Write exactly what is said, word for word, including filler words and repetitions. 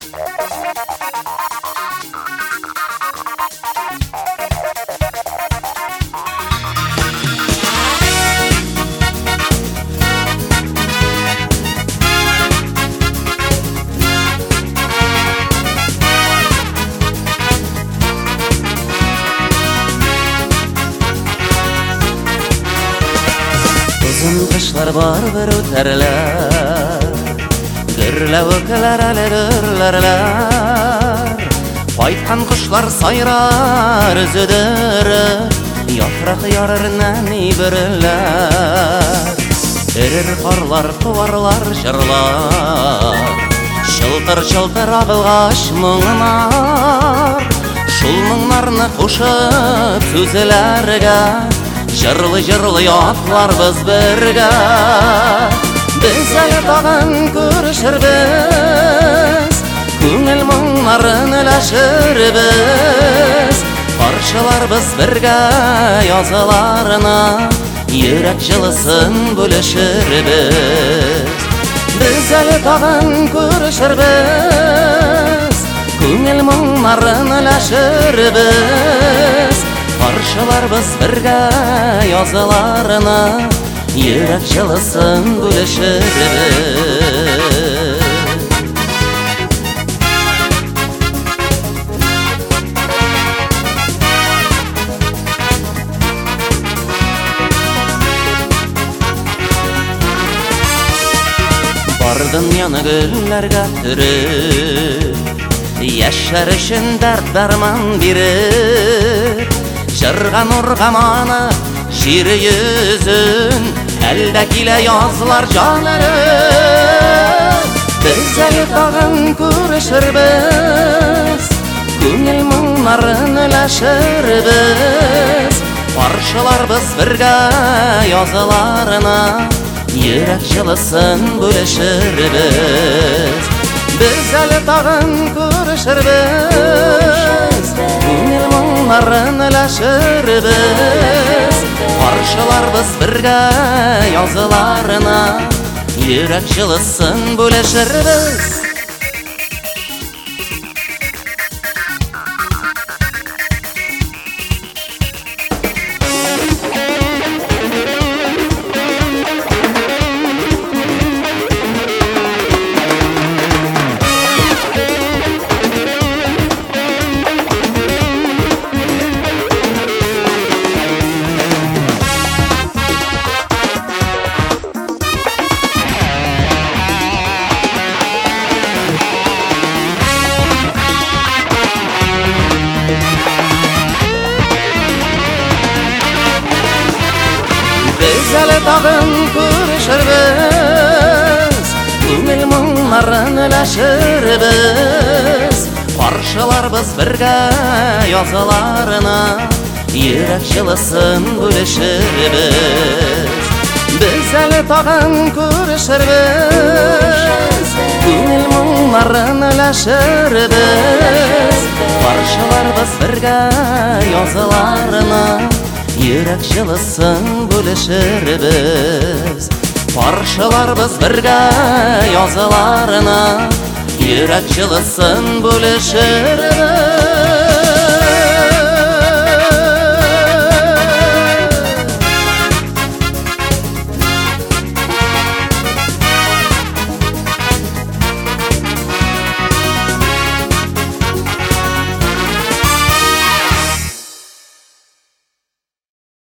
Uzun kışlar var bir öterler, gürlevkler alırlarlar. Faytkan kuşlar sayrar üzüdür, yaprak yarırından ibirler. Erir karlar, kuvarlar, jırlar, şıltır şıltır abılgaş mыңnar. Şul mыңнарны кушып сүзләргә, жырлы-жырлы атлар biz birге. Biz әле тагын күрешербез, күңел моңнарын өләшербез. Каршыларбыз бергә языларына, йөрәк җылысын бүлешербез. Biz әле тагын күрешербез, күңел моңнарын өләшербез. Каршыларбыз бергә языларына, йөрәк җылысын бүлешербез. Бар дөньяны гөлләргә төреп, яшьләр өчен дәрт дарман биреп, жырга нурга маны җир йөзен, әлдә килә язлар җанырып. Без әле тагын күрешербез, күңел моңнарын өләшербез. Каршыларбыз бергә языларына, йөрәк җылысын бүлешербез. Biz әле тагын күрешербез, күңел моңнарын өләшербез. Каршыларбыз бергә языларына, йөрәк җылысын бүлешербез. Biz әле тагын күрешербез, күңел моңнарын өләшербез. Каршыларбыз бергә языларына, йөрәк җылысын бүлешербез. Biz әле тагын күрешербез, күңел моңнарын өләшербез. Каршыларбыз бергә языларына, йөрәк җылысын бүлешербез. Каршыларбыз бергә языларына, йөрәк җылысын бүлешербез.